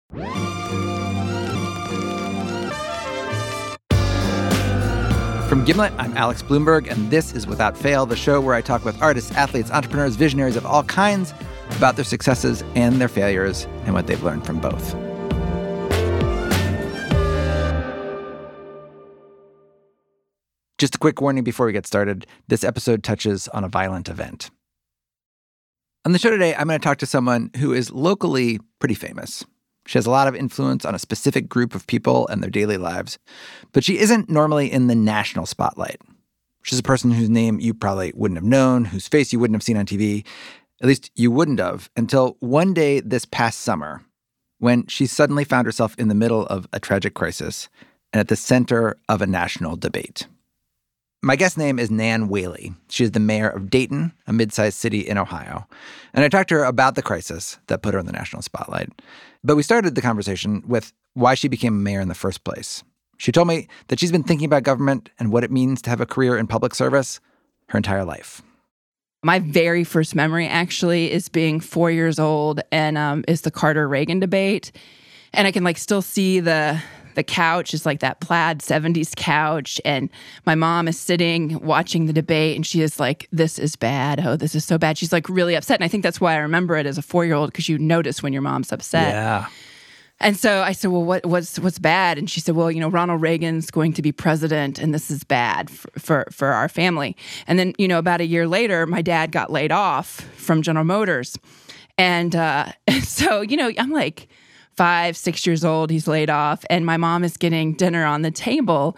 From Gimlet, I'm Alex Bloomberg, and this is Without Fail, the show where I talk with artists, athletes, entrepreneurs, visionaries of all kinds about their successes and their failures and what they've learned from both. Just a quick warning before we get started. This episode touches on a violent event. On the show today, I'm going to talk to someone who is locally pretty famous. She has a lot of influence on a specific group of people and their daily lives, but she isn't normally in the national spotlight. She's a person whose name you probably wouldn't have known, whose face you wouldn't have seen on TV. At least you wouldn't have until one day this past summer when she suddenly found herself in the middle of a tragic crisis and at the center of a national debate. My guest name is Nan Whaley. She is the mayor of Dayton, a mid-sized city in Ohio. And I talked to her about the crisis that put her in the national spotlight. But we started the conversation with why she became a mayor in the first place. She told me that she's been thinking about government and what it means to have a career in public service her entire life. My very first memory, actually, is being 4 years old and is the Carter-Reagan debate. And I can still see the couch is that plaid 70s couch. And my mom is sitting watching the debate and she is like, this is bad. Oh, this is so bad. She's really upset. And I think that's why I remember it as a 4-year-old, because you notice when your mom's upset. Yeah. And so I said, well, what's bad? And she said, well, Ronald Reagan's going to be president and this is bad for our family. And then, about a year later, my dad got laid off from General Motors. And so, I'm 5, 6 years old, he's laid off, and my mom is getting dinner on the table.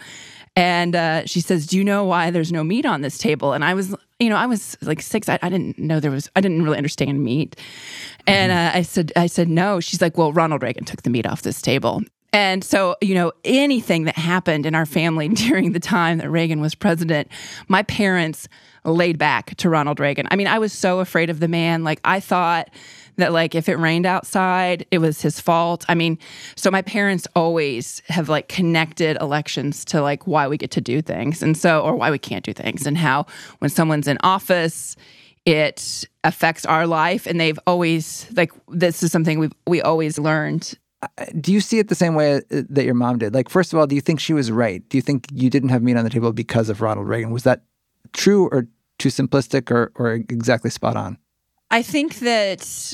And she says, do you know why there's no meat on this table? And I was 6. I didn't know I didn't really understand meat. And I said, no. She's like, well, Ronald Reagan took the meat off this table. And so, anything that happened in our family during the time that Reagan was president, my parents laid back to Ronald Reagan. I mean, I was so afraid of the man. I thought that if it rained outside, it was his fault. I mean, so my parents always have connected elections to why we get to do things, and so, or why we can't do things, and how when someone's in office, it affects our life. And they've always this is something we always learned. Do you see it the same way that your mom did? First of all, do you think she was right? Do you think you didn't have meat on the table because of Ronald Reagan? Was that true or too simplistic or exactly spot on? I think that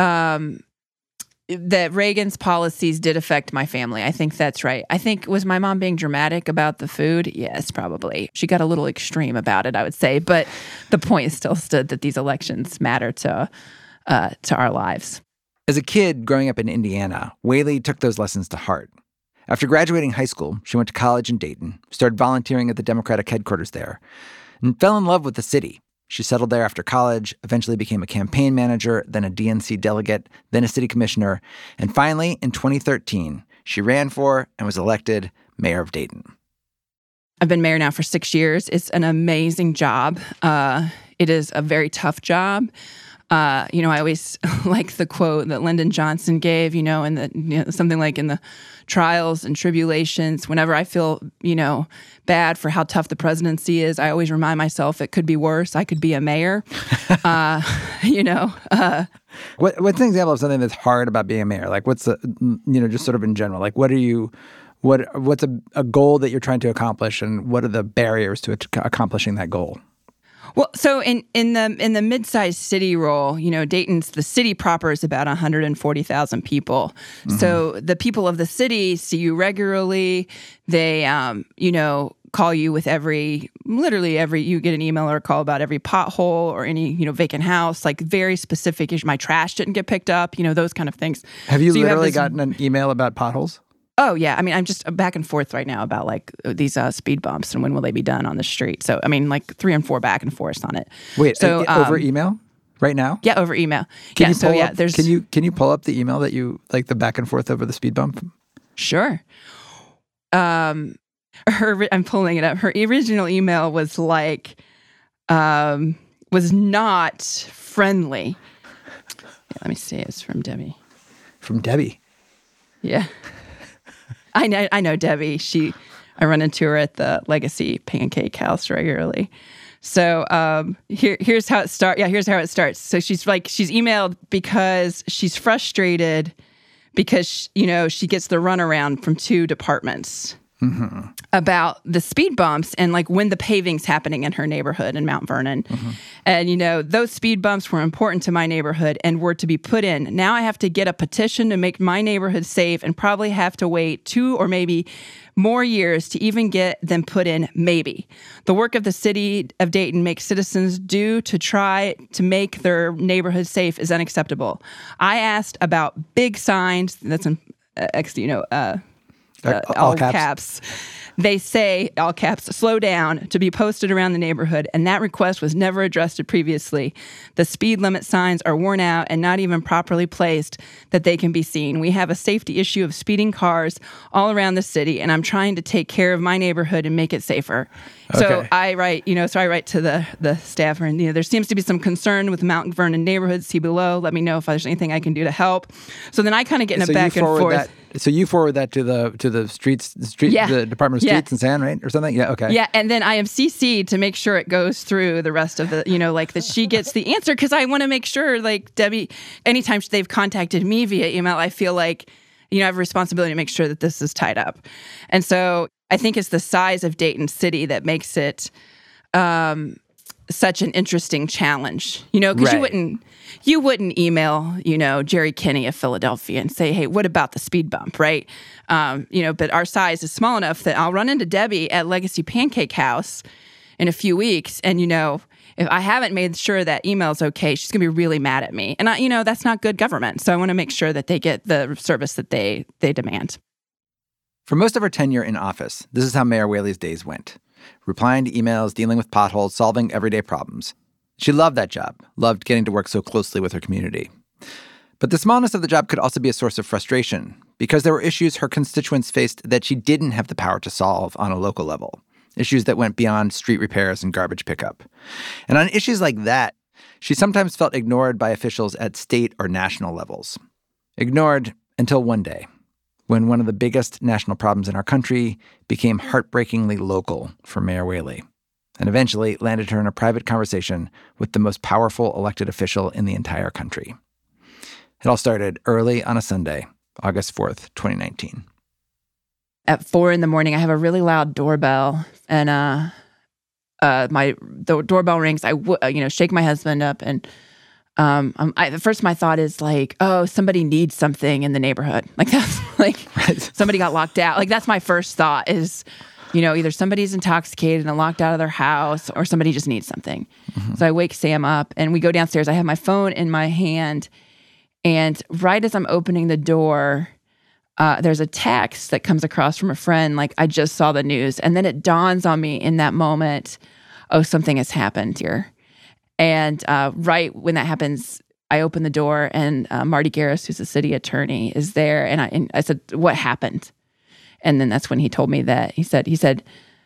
that Reagan's policies did affect my family. I think that's right. I think, was my mom being dramatic about the food? Yes, probably. She got a little extreme about it, I would say. But the point still stood that these elections matter to our lives. As a kid growing up in Indiana, Whaley took those lessons to heart. After graduating high school, she went to college in Dayton, started volunteering at the Democratic headquarters there, and fell in love with the city. She settled there after college, eventually became a campaign manager, then a DNC delegate, then a city commissioner, and finally, in 2013, she ran for and was elected mayor of Dayton. I've been mayor now for 6 years. It's an amazing job. It is a very tough job. I always like the quote that Lyndon Johnson gave, in the something like, in the trials and tribulations, whenever I feel, bad for how tough the presidency is, I always remind myself it could be worse. I could be a mayor. What's an example of something that's hard about being a mayor? What's just sort of in general, what's a goal that you're trying to accomplish, and what are the barriers to accomplishing that goal? Well, so in the mid-sized city role, Dayton's, the city proper is about 140,000 people. Mm-hmm. So the people of the city see you regularly. They, call you with literally every, you get an email or a call about every pothole or any, vacant house, very specific. My trash didn't get picked up, those kind of things. Have you literally gotten an email about potholes? Oh, yeah. I mean, I'm just back and forth right now about these speed bumps and when will they be done on the street. So, 3 and 4 back and forth on it. Wait, so over email right now? Yeah, over email. Can you pull up the email that you, the back and forth over the speed bump? Sure. I'm pulling it up. Her original email was was not friendly. Yeah, let me see. It's from Debbie. From Debbie? Yeah. I know Debbie. I run into her at the Legacy Pancake House regularly. So here's how it starts. Yeah, here's how it starts. So she's emailed because she's frustrated because, she gets the runaround from 2 departments about the speed bumps and like when the paving's happening in her neighborhood in Mount Vernon. And, those speed bumps were important to my neighborhood and were to be put in. Now I have to get a petition to make my neighborhood safe and probably have to wait 2 or maybe more years to even get them put in, maybe. The work of the city of Dayton makes citizens do to try to make their neighborhood safe is unacceptable. I asked about big signs, that's in, all caps. They say, all caps, slow down, to be posted around the neighborhood, and that request was never addressed previously. The speed limit signs are worn out and not even properly placed that they can be seen. We have a safety issue of speeding cars all around the city, and I'm trying to take care of my neighborhood and make it safer. Okay. So I write to the staffer, and there seems to be some concern with Mount Vernon neighborhood. See below. Let me know if there's anything I can do to help. So then I kind of get in a back and forth. So you forward that to the the Department of Streets and Sand, right, or something? Yeah, okay. Yeah, and then I am CC'd to make sure it goes through the rest of the, that she gets the answer, because I want to make sure, like Debbie, anytime they've contacted me via email, I feel like, I have a responsibility to make sure that this is tied up. And so I think it's the size of Dayton City that makes it such an interesting challenge, because you wouldn't email, Jerry Kinney of Philadelphia and say, hey, what about the speed bump, right? But our size is small enough that I'll run into Debbie at Legacy Pancake House in a few weeks. And, if I haven't made sure that email's okay, she's going to be really mad at me. And, that's not good government. So I want to make sure that they get the service that they demand. For most of her tenure in office, this is how Mayor Whaley's days went. Replying to emails, dealing with potholes, solving everyday problems. She loved that job, loved getting to work so closely with her community. But the smallness of the job could also be a source of frustration, because there were issues her constituents faced that she didn't have the power to solve on a local level. Issues that went beyond street repairs and garbage pickup. And on issues like that, she sometimes felt ignored by officials at state or national levels. Ignored until one day, when one of the biggest national problems in our country became heartbreakingly local for Mayor Whaley, and eventually landed her in a private conversation with the most powerful elected official in the entire country. It all started early on a Sunday, August 4th, 2019. At 4 a.m, I have a really loud doorbell, and the doorbell rings. I shake my husband up, and at first my thought is like, oh, somebody needs something in the neighborhood. Like that's like somebody got locked out. Like that's my first thought is, either somebody's intoxicated and locked out of their house, or somebody just needs something. Mm-hmm. So I wake Sam up, and we go downstairs. I have my phone in my hand, and right as I'm opening the door, there's a text that comes across from a friend, like, I just saw the news. And then it dawns on me in that moment, oh, something has happened here. And right when that happens, I open the door, and Marty Garris, who's the city attorney, is there. And I said, what happened? And then that's when he told me that. He said,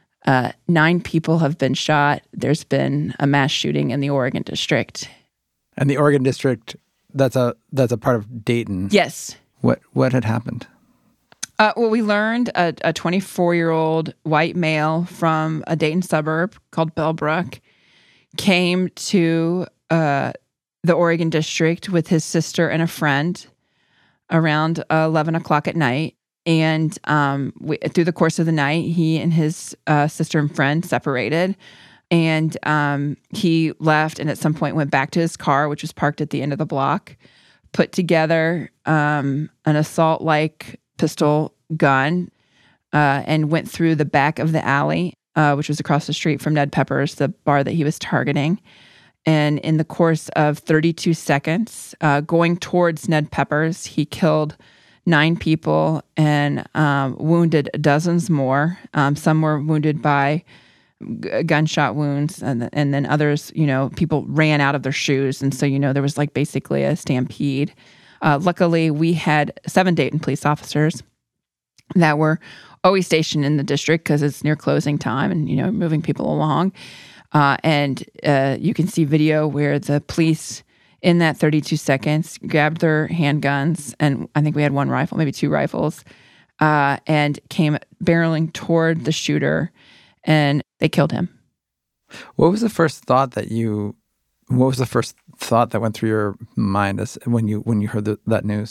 9 people have been shot. There's been a mass shooting in the Oregon District. And the Oregon District, that's a part of Dayton. Yes. What had happened? Well, we learned a 24-year-old white male from a Dayton suburb called Bellbrook came to the Oregon District with his sister and a friend around 11 o'clock at night. And through the course of the night, he and his sister and friend separated. And he left, and at some point went back to his car, which was parked at the end of the block, put together an assault-like pistol gun, and went through the back of the alley, which was across the street from Ned Pepper's, the bar that he was targeting. And in the course of 32 seconds, going towards Ned Pepper's, he killed 9 people and wounded dozens more. Some were wounded by gunshot wounds, and then others, people ran out of their shoes. And so, there was like basically a stampede. Luckily, we had 7 Dayton police officers that were always stationed in the district because it's near closing time and, moving people along. And you can see video where the police in that 32 seconds grabbed their handguns, and I think we had 1 rifle, maybe 2 rifles, and came barreling toward the shooter, and they killed him. What was the first thought that went through your mind when you heard that news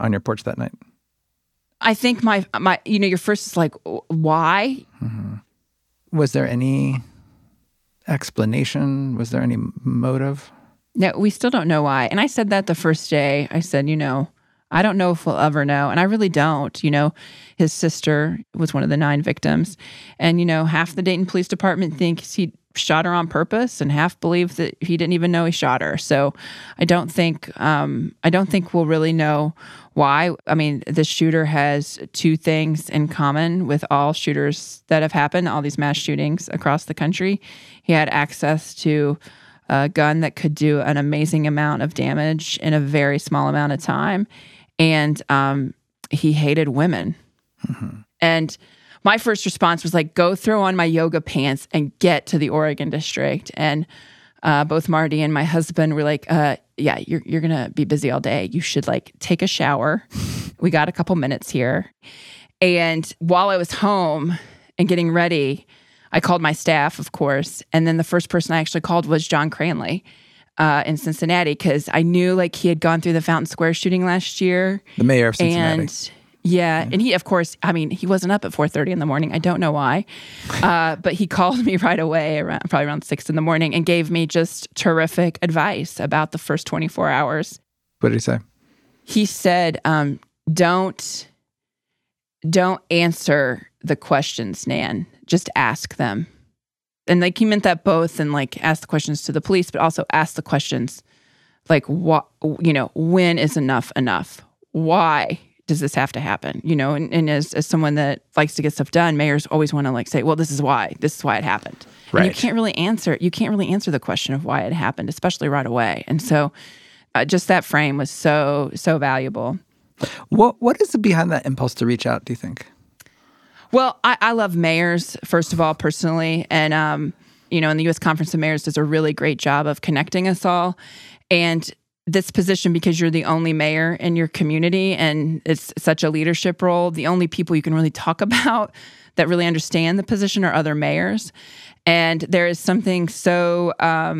on your porch that night? I think my your first is like, why? Mm-hmm. Was there any explanation? Was there any motive? No, we still don't know why. And I said that the first day. I said, I don't know if we'll ever know. And I really don't. His sister was one of the 9 victims. And, half the Dayton Police Department thinks he shot her on purpose, and half believe that he didn't even know he shot her. So I don't think we'll really know why. I mean, the shooter has 2 things in common with all shooters that have happened, all these mass shootings across the country. He had access to a gun that could do an amazing amount of damage in a very small amount of time. And he hated women. Mm-hmm. And my first response was like, go throw on my yoga pants and get to the Oregon District. And both Marty and my husband were like, yeah, you're going to be busy all day. You should take a shower. We got a couple minutes here. And while I was home and getting ready, I called my staff, of course. And then the first person I actually called was John Cranley in Cincinnati, because I knew he had gone through the Fountain Square shooting last year. The mayor of Cincinnati. And and he, of course, he wasn't up at 4:30 in the morning. I don't know why. But he called me right away, probably around 6 in the morning, and gave me just terrific advice about the first 24 hours. What did he say? He said, don't answer the questions, Nan. Just ask them. And he meant that both, and ask the questions to the police, but also ask the questions what, when is enough? Why does this have to happen? And as someone that likes to get stuff done, mayors always want to say, well, this is why it happened. Right. And you can't really answer the question of why it happened, especially right away. And so just that frame was so valuable. What is behind that impulse to reach out, do you think? Well, I love mayors, first of all, personally. And, and the U.S. Conference of Mayors does a really great job of connecting us all. And this position, because you're the only mayor in your community and it's such a leadership role, the only people you can really talk about that really understand the position are other mayors. And there is something so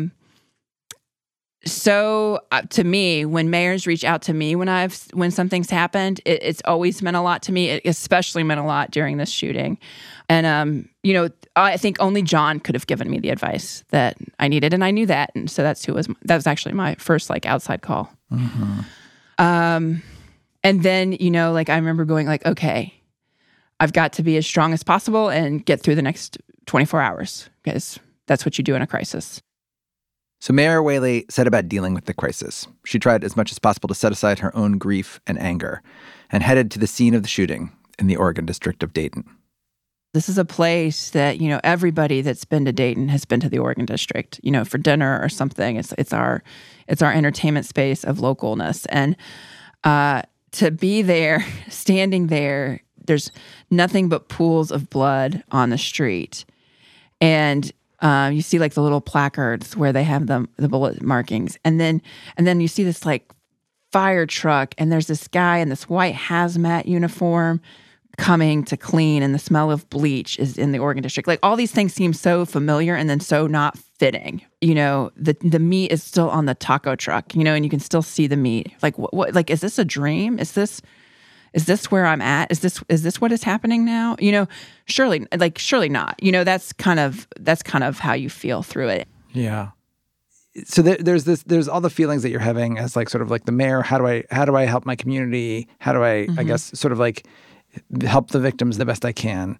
to me, when mayors reach out to me when something's happened, it's always meant a lot to me. It especially meant a lot during this shooting. And, I think only John could have given me the advice that I needed, and I knew that. And so that was actually my first outside call. Mm-hmm. And then, I remember going okay, I've got to be as strong as possible and get through the next 24 hours, because that's what you do in a crisis. So Mayor Whaley set about dealing with the crisis. She tried as much as possible to set aside her own grief and anger and headed to the scene of the shooting in the Oregon District of Dayton. This is a place that, everybody that's been to Dayton has been to the Oregon District, for dinner or something. It's our entertainment space of localness. And to be there, standing there, there's nothing but pools of blood on the street. And you see the little placards where they have the bullet markings. And then you see this fire truck, and there's this guy in this white hazmat uniform coming to clean, and the smell of bleach is in the Oregon District. All these things seem so familiar and then so not fitting. The meat is still on the taco truck, and you can still see the meat. What is this a dream? Is this where I'm at? Is this what is happening now? Surely not. That's kind of how you feel through it. Yeah. So there's all the feelings that you're having as the mayor. How do I help my community? How do I, I guess, help the victims the best I can?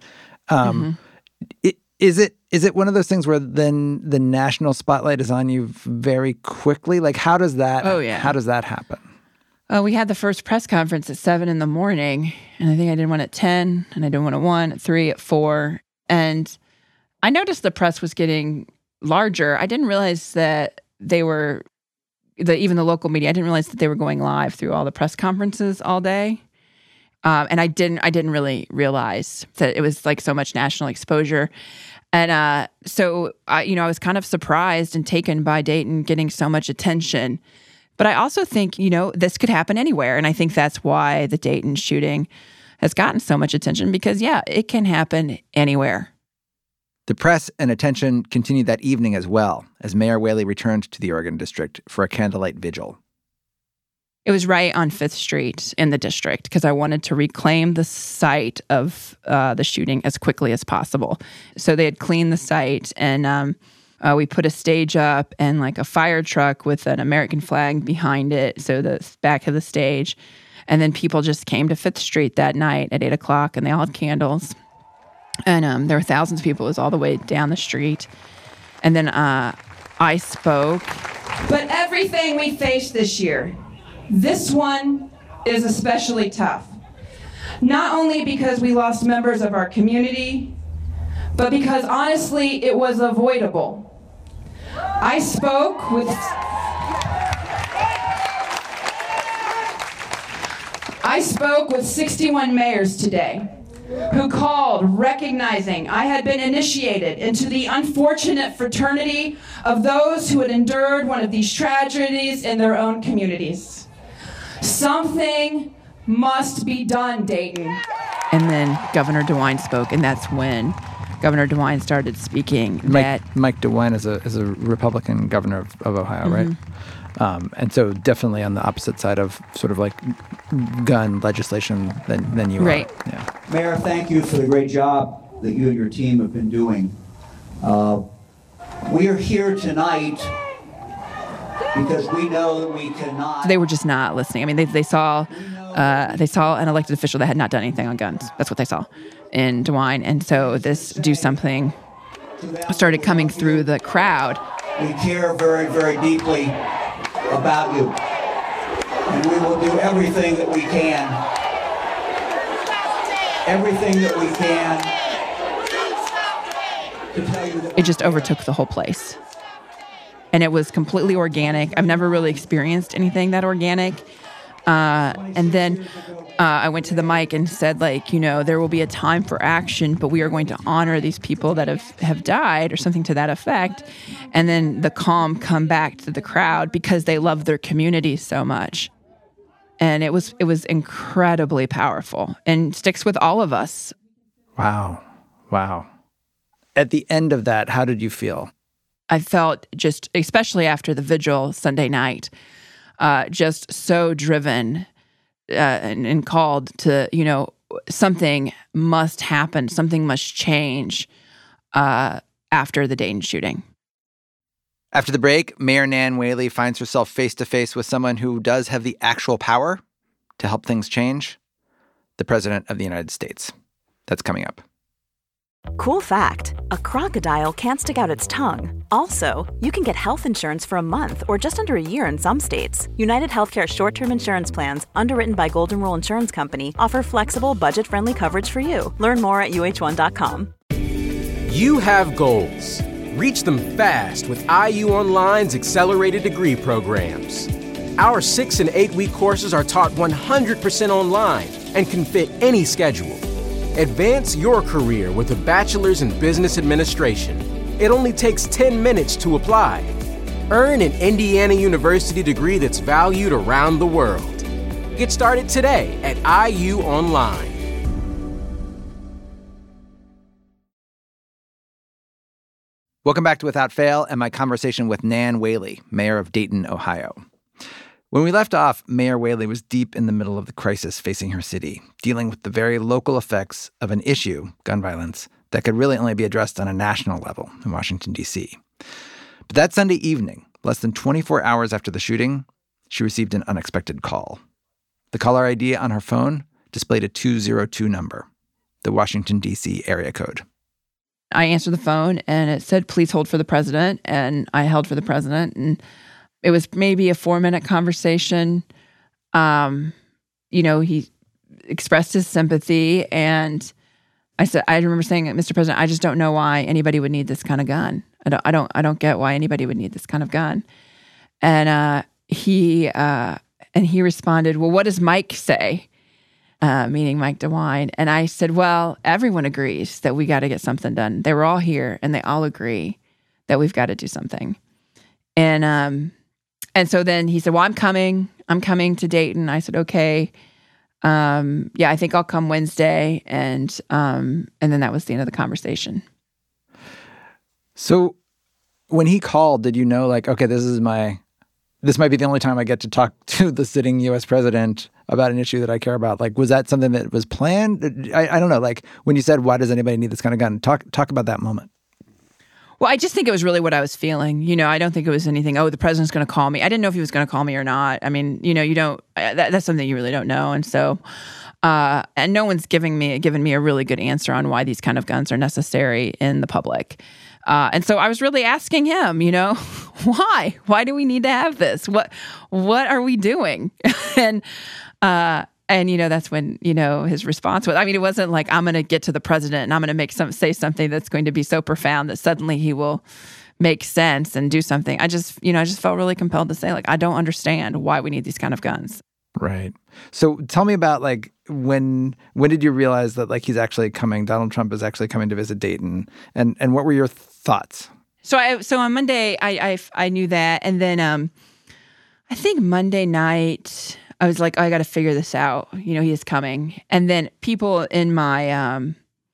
Is it one of those things where then the national spotlight is on you very quickly? How does that? Oh yeah. How does that happen? We had the first press conference at 7 in the morning, and I think I did one at 10, and I did one at 1, at 3, at 4, and I noticed the press was getting larger. I didn't realize that they were even the local media. I didn't realize that they were going live through all the press conferences all day. And I didn't really realize that it was so much national exposure. And so I was kind of surprised and taken by Dayton getting so much attention. But I also think, this could happen anywhere. And I think that's why the Dayton shooting has gotten so much attention, because, it can happen anywhere. The press and attention continued that evening as well, as Mayor Whaley returned to the Oregon District for a candlelight vigil. It was right on 5th Street in the district because I wanted to reclaim the site of the shooting as quickly as possible. So they had cleaned the site, and we put a stage up and like a fire truck with an American flag behind it, so the back of the stage. And then people just came to 5th Street that night at 8 o'clock, and they all had candles. And there were thousands of people. It was all the way down the street. And then I spoke. But everything we faced this year, this one is especially tough. Not only because we lost members of our community, but because honestly, it was avoidable. I spoke with 61 mayors today who called recognizing I had been initiated into the unfortunate fraternity of those who had endured one of these tragedies in their own communities. Something must be done, Dayton. And then Governor DeWine spoke, and that's when Governor DeWine started speaking. Mike DeWine is a Republican governor of Ohio, right? And so definitely on the opposite side of sort of like gun legislation than you right. are. Yeah. Mayor, thank you for the great job that you and your team have been doing. We are here tonight because we know that we cannot. They were just not listening. I mean, they saw an elected official that had not done anything on guns. That's what they saw in DeWine. And so this do something started coming through the crowd. We care very, very deeply about you. And we will do everything that we can. Everything that we can to tell you that it just overtook the whole place. And it was completely organic. I've never really experienced anything that organic. And then I went to the mic and said, like, you know, there will be a time for action, but we are going to honor these people that have died or something to that effect. And then the calm come back to the crowd because they love their community so much. And it was incredibly powerful and sticks with all of us. Wow. At the end of that, how did you feel? I felt just, especially after the vigil Sunday night, just so driven and called to, you know, something must happen, something must change after the Dayton shooting. After the break, Mayor Nan Whaley finds herself face-to-face with someone who does have the actual power to help things change, the President of the United States. That's coming up. Cool fact, a crocodile can't stick out its tongue. Also, you can get health insurance for a month or just under a year in some states. United Healthcare short-term insurance plans, underwritten by Golden Rule Insurance Company, offer flexible, budget-friendly coverage for you. Learn more at uh1.com. You have goals. Reach them fast with IU Online's accelerated degree programs. Our 6- and 8-week courses are taught 100% online and can fit any schedule. Advance your career with a bachelor's in business administration. It only takes 10 minutes to apply. Earn an Indiana University degree that's valued around the world. Get started today at IU Online. Welcome back to Without Fail and my conversation with Nan Whaley, mayor of Dayton, Ohio. When we left off, Mayor Whaley was deep in the middle of the crisis facing her city, dealing with the very local effects of an issue, gun violence, that could really only be addressed on a national level in Washington, D.C. But that Sunday evening, less than 24 hours after the shooting, she received an unexpected call. The caller ID on her phone displayed a 202 number, the Washington, D.C. area code. I answered the phone and it said, "Please hold for the president." And I held for the president, and it was maybe a 4-minute conversation. He expressed his sympathy, and I remember saying, "Mr. President, I just don't know why anybody would need this kind of gun. I don't get why anybody would need this kind of gun." And he responded, "Well, what does Mike say?" Meaning Mike DeWine. And I said, "Well, everyone agrees that we got to get something done. They were all here, and they all agree that we've got to do something." And so then he said, "Well, I'm coming to Dayton." I said, "Okay. I think I'll come Wednesday." And then that was the end of the conversation. So when he called, did you know, like, okay, this is my this might be the only time I get to talk to the sitting U.S. president about an issue that I care about. Like, was that something that was planned? I don't know. Like, when you said, why does anybody need this kind of gun? Talk about that moment. Well, I just think it was really what I was feeling. You know, I don't think it was anything, the president's going to call me. I didn't know if he was going to call me or not. I mean, you know, you don't, that's something you really don't know. And so, and no one's given me a really good answer on why these kind of guns are necessary in the public. And so I was really asking him, you know, why? Why do we need to have this? What are we doing? And you know, that's when, you know, his response was, I mean, it wasn't like, I'm going to get to the president and I'm going to say something that's going to be so profound that suddenly he will make sense and do something. I just felt really compelled to say, like, I don't understand why we need these kind of guns. Right. So tell me about, like, when did you realize that, like, he's actually coming, Donald Trump is actually coming to visit Dayton? And what were your thoughts? So on Monday, I knew that. And then I think Monday night, I was like, I got to figure this out. You know, he is coming. And then people in my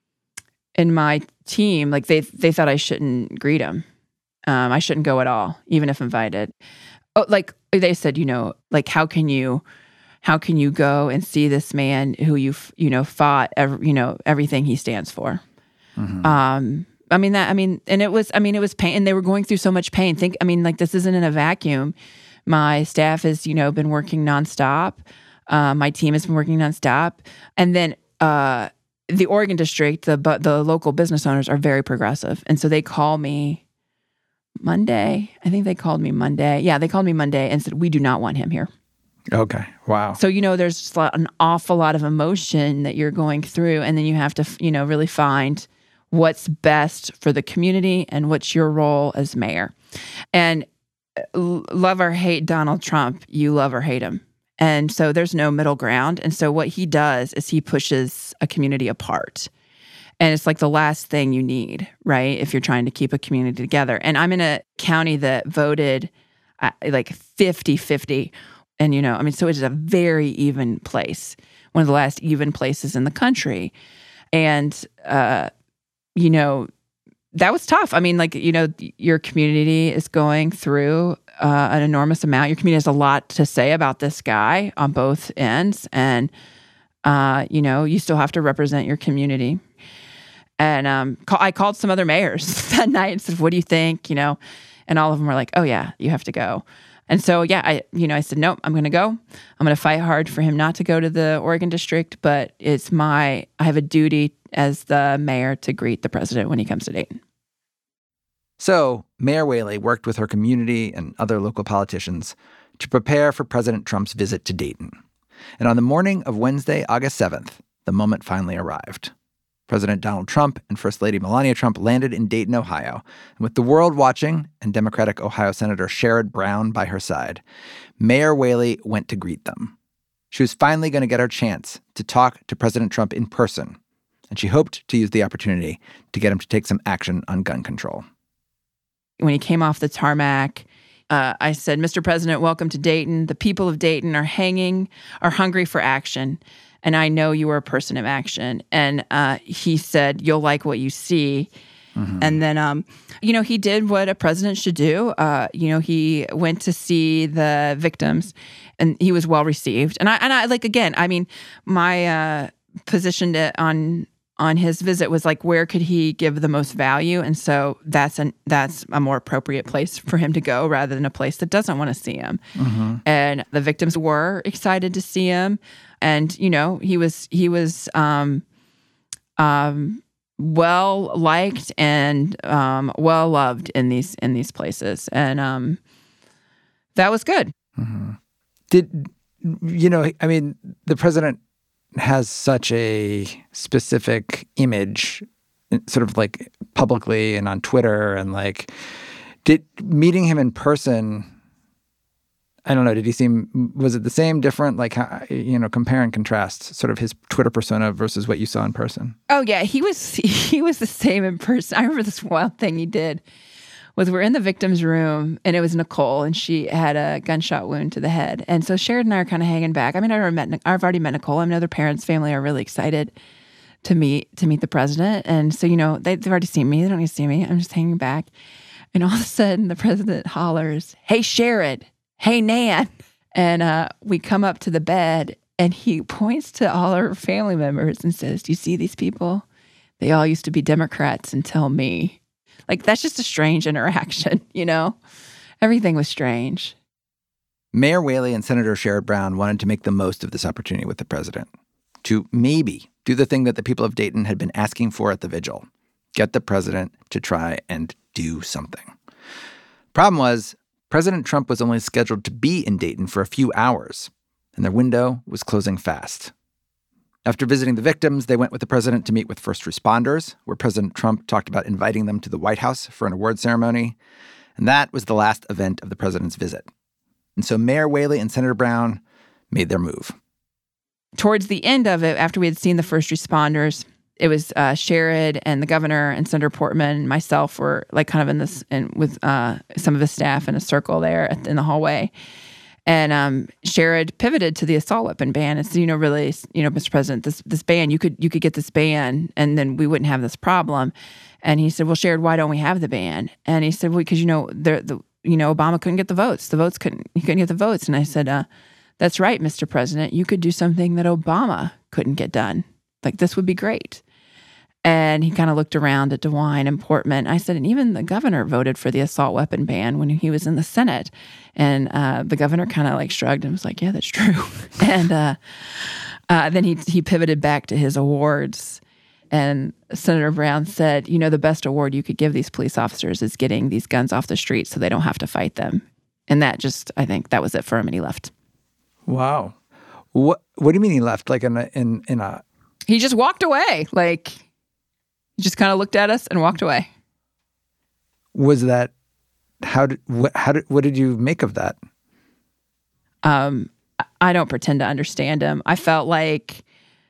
team, like, they thought I shouldn't greet him. I shouldn't go at all, even if invited. Oh, like, they said, you know, like, how can you go and see this man who fought everything he stands for? Mm-hmm. And it was pain, and they were going through so much pain. This isn't in a vacuum. My staff has, been working nonstop. My team has been working nonstop. And then the Oregon district, the local business owners are very progressive. And so they call me Monday. I think they called me Monday. Yeah, they called me Monday and said, we do not want him here. Okay. Wow. So, there's just an awful lot of emotion that you're going through. And then you have to, really find what's best for the community and what's your role as mayor. And love or hate Donald Trump, you love or hate him. And so there's no middle ground. And so what he does is he pushes a community apart. And it's like the last thing you need, right? If you're trying to keep a community together. And I'm in a county that voted like 50-50. And, so it is a very even place, one of the last even places in the country. And, that was tough. Your community is going through an enormous amount. Your community has a lot to say about this guy on both ends. And, you still have to represent your community. And I called some other mayors that night and said, what do you think? And all of them were like, oh, yeah, you have to go. And so, yeah, I said, nope, I'm going to go. I'm going to fight hard for him not to go to the Oregon district, but I have a duty as the mayor to greet the president when he comes to Dayton. So Mayor Whaley worked with her community and other local politicians to prepare for President Trump's visit to Dayton. And on the morning of Wednesday, August 7th, the moment finally arrived. President Donald Trump and First Lady Melania Trump landed in Dayton, Ohio. And with the world watching and Democratic Ohio Senator Sherrod Brown by her side, Mayor Whaley went to greet them. She was finally going to get her chance to talk to President Trump in person, and she hoped to use the opportunity to get him to take some action on gun control. When he came off the tarmac, I said, Mr. President, welcome to Dayton. The people of Dayton are hungry for action. And I know you are a person of action. And he said, you'll like what you see. Mm-hmm. And then, he did what a president should do. He went to see the victims, and he was well received. And I my position on his visit was like, where could he give the most value? And so that's a more appropriate place for him to go rather than a place that doesn't want to see him. Mm-hmm. And the victims were excited to see him. And, he was well liked and well loved in these places. And that was good. Mm-hmm. The president has such a specific image, sort of like publicly and on Twitter, and like, did meeting him in person, I don't know, was it the same, different, like, compare and contrast sort of his Twitter persona versus what you saw in person? Oh yeah, he was the same in person. I remember this wild thing he did was we're in the victim's room, and it was Nicole, and she had a gunshot wound to the head. And so Sherrod and I are kind of hanging back. I've already met Nicole. I know their parents' family are really excited to meet the president. And so, they've already seen me. They don't need to see me. I'm just hanging back. And all of a sudden, the president hollers, hey, Sherrod. "Hey, Nan." And we come up to the bed, and he points to all our family members and says, "Do you see these people? They all used to be Democrats until me." Like, that's just a strange interaction, you know? Everything was strange. Mayor Whaley and Senator Sherrod Brown wanted to make the most of this opportunity with the president, to maybe do the thing that the people of Dayton had been asking for at the vigil, get the president to try and do something. Problem was, President Trump was only scheduled to be in Dayton for a few hours, and their window was closing fast. After visiting the victims, they went with the president to meet with first responders, where President Trump talked about inviting them to the White House for an award ceremony. And that was the last event of the president's visit. And so Mayor Whaley and Senator Brown made their move. Towards the end of it, after we had seen the first responders, it was Sherrod and the governor and Senator Portman and myself were like kind of in this, and with some of his staff in a circle there in the hallway. And Sherrod pivoted to the assault weapon ban. It's, really, Mr. President, this ban, you could get this ban and then we wouldn't have this problem. And he said, "Well, Sherrod, why don't we have the ban?" And he said, "Well, because, Obama couldn't get the votes. He couldn't get the votes." And I said, "That's right, Mr. President. You could do something that Obama couldn't get done. Like, this would be great." And he kind of looked around at DeWine and Portman. I said, "And even the governor voted for the assault weapon ban when he was in the Senate." And the governor kind of like shrugged and was like, "Yeah, that's true." And then he pivoted back to his awards. And Senator Brown said, "The best award you could give these police officers is getting these guns off the street so they don't have to fight them." And that I think that was it for him, and he left. Wow. What do you mean he left? Like in a... He just walked away. Like, he just kind of looked at us and walked away. Was that... What did you make of that? I don't pretend to understand him. I felt like...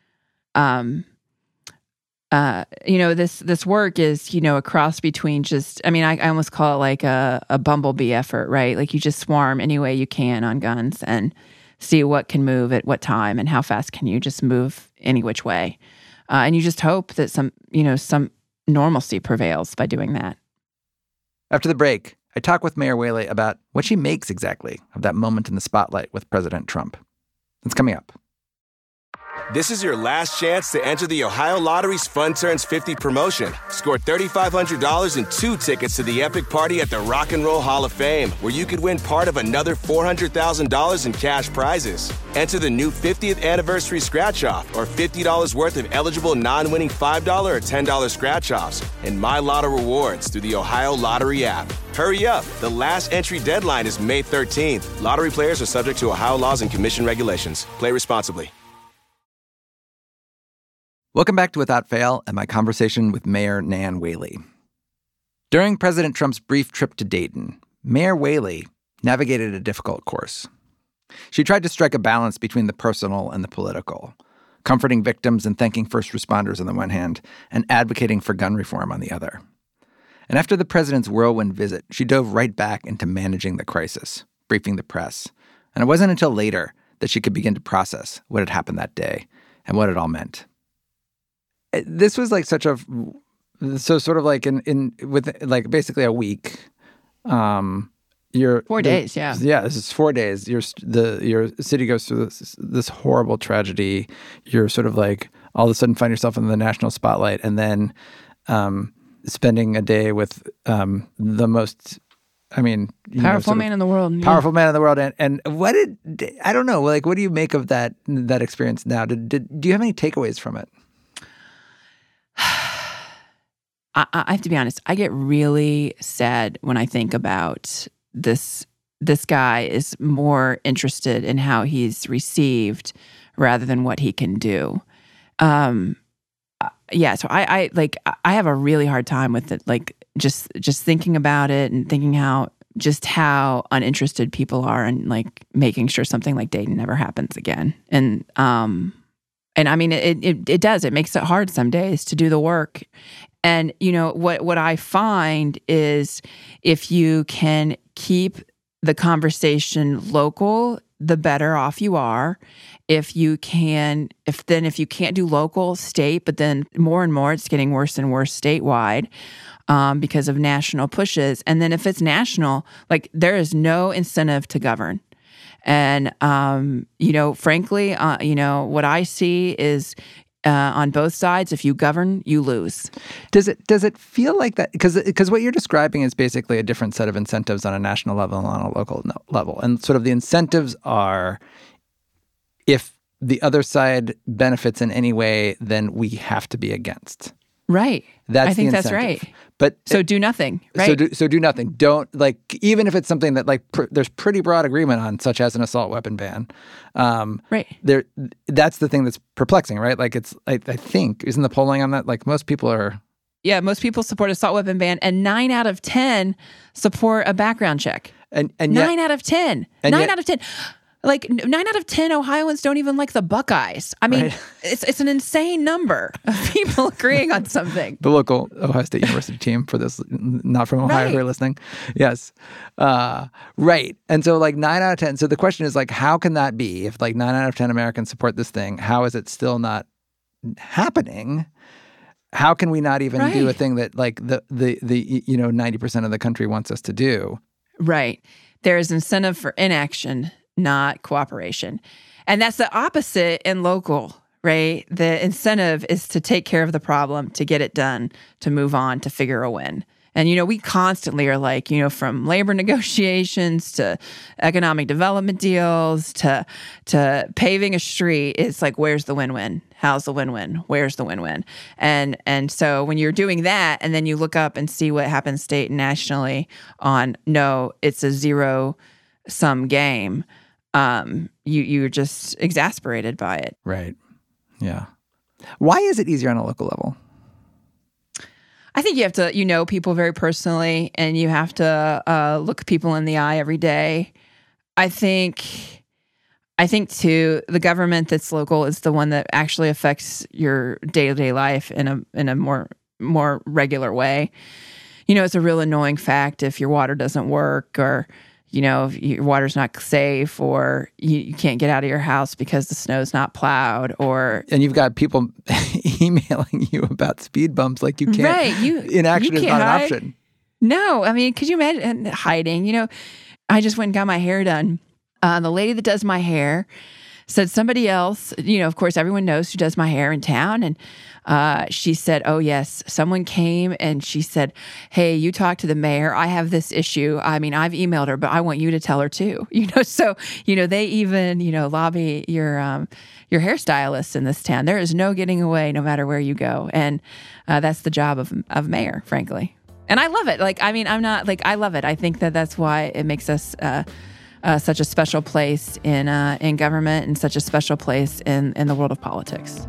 this work is, a cross between just, I almost call it like a bumblebee effort, right? Like, you just swarm any way you can on guns and see what can move at what time and how fast can you just move any which way. And you just hope that some normalcy prevails by doing that. After the break, I talk with Mayor Whaley about what she makes exactly of that moment in the spotlight with President Trump. It's coming up. This is your last chance to enter the Ohio Lottery's Fun Turns 50 promotion. Score $3,500 and 2 tickets to the epic party at the Rock and Roll Hall of Fame, where you could win part of another $400,000 in cash prizes. Enter the new 50th anniversary scratch-off or $50 worth of eligible non-winning $5 or $10 scratch-offs and My Lotto rewards through the Ohio Lottery app. Hurry up. The last entry deadline is May 13th. Lottery players are subject to Ohio laws and commission regulations. Play responsibly. Welcome back to Without Fail and my conversation with Mayor Nan Whaley. During President Trump's brief trip to Dayton, Mayor Whaley navigated a difficult course. She tried to strike a balance between the personal and the political, comforting victims and thanking first responders on the one hand, and advocating for gun reform on the other. And after the president's whirlwind visit, she dove right back into managing the crisis, briefing the press. And it wasn't until later that she could begin to process what had happened that day and what it all meant. This was like sort of like with like basically a week. You're 4 days, yeah. Yeah, this is 4 days. Your city goes through this horrible tragedy. You're sort of like all of a sudden find yourself in the national spotlight, and then spending a day with the most, powerful man in the world. Powerful man in the world. And I don't know, like, what do you make of that experience now? Do you have any takeaways from it? I have to be honest, I get really sad when I think about this. This guy is more interested in how he's received rather than what he can do. So I have a really hard time with it, like just thinking about it and thinking how uninterested people are in like making sure something like Dayton never happens again. And it does. It makes it hard some days to do the work. And, what I find is if you can keep the conversation local, the better off you are. If you can't do local, state, but then more and more it's getting worse and worse statewide. because of national pushes. And then if it's national, like there is no incentive to govern. And, frankly, what I see is on both sides, if you govern, you lose. Does it feel like that? Because what you're describing is basically a different set of incentives on a national level and on a local level. And sort of the incentives are, if the other side benefits in any way, then we have to be against. Right. I think that's right. But so do nothing, right? So do nothing. Don't, even if it's something that there's pretty broad agreement on, such as an assault weapon ban. Right. That's the thing that's perplexing, right? I think, isn't the polling on that? Most people are. Yeah, most people support assault weapon ban, and 9 out of 10 support a background check. And 9 out of 10. 9 out of 10. 9 out of 10 Ohioans don't even like the Buckeyes. I mean, right. It's an insane number of people agreeing on something. The local Ohio State University team, for this, not from Ohio, right. Who are listening. Yes. Right. And so 9 out of 10. So the question is how can that be? If 9 out of 10 Americans support this thing, how is it still not happening? How can we not even do a thing that the 90% of the country wants us to do? Right. There is incentive for inaction, not cooperation. And that's the opposite in local, right? The incentive is to take care of the problem, to get it done, to move on, to figure a win. And, we constantly are from labor negotiations to economic development deals to paving a street, it's where's the win-win? How's the win-win? Where's the win-win? And so when you're doing that and then you look up and see what happens state and nationally on, no, it's a zero-sum game, you're just exasperated by it. Right. Yeah. Why is it easier on a local level? I think you have to, know people very personally, and you have to look people in the eye every day. I think too, the government that's local is the one that actually affects your day-to-day life in a more regular way. It's a real annoying fact if your water doesn't work, or if your water's not safe, or you can't get out of your house because the snow's not plowed, and you've got people emailing you about speed bumps you can't. Right, inaction is not an option. No, I mean, could you imagine hiding? I just went and got my hair done. The lady that does my hair said somebody else. Of course, everyone knows who does my hair in town, and she said, "Oh yes, someone came and she said, hey, you talk to the mayor. I have this issue. I mean, I've emailed her, but I want you to tell her too." So they even lobby your hairstylist in this town. There is no getting away, no matter where you go, and that's the job of mayor, frankly. And I love it. I love it. I think that's why it makes us such a special place in government, and such a special place in the world of politics.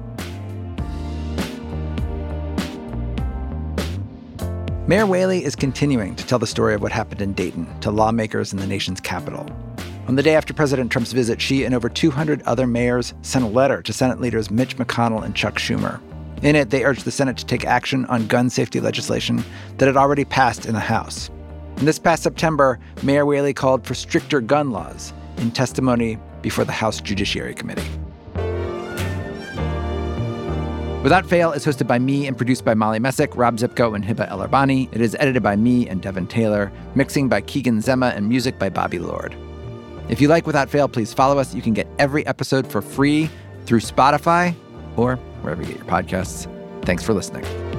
Mayor Whaley is continuing to tell the story of what happened in Dayton to lawmakers in the nation's capital. On the day after President Trump's visit, she and over 200 other mayors sent a letter to Senate leaders Mitch McConnell and Chuck Schumer. In it, they urged the Senate to take action on gun safety legislation that had already passed in the House. And this past September, Mayor Whaley called for stricter gun laws in testimony before the House Judiciary Committee. Without Fail is hosted by me and produced by Molly Messick, Rob Zipko, and Hiba El-Arbani. It is edited by me and Devin Taylor, mixing by Keegan Zema, and music by Bobby Lord. If you like Without Fail, please follow us. You can get every episode for free through Spotify or wherever you get your podcasts. Thanks for listening.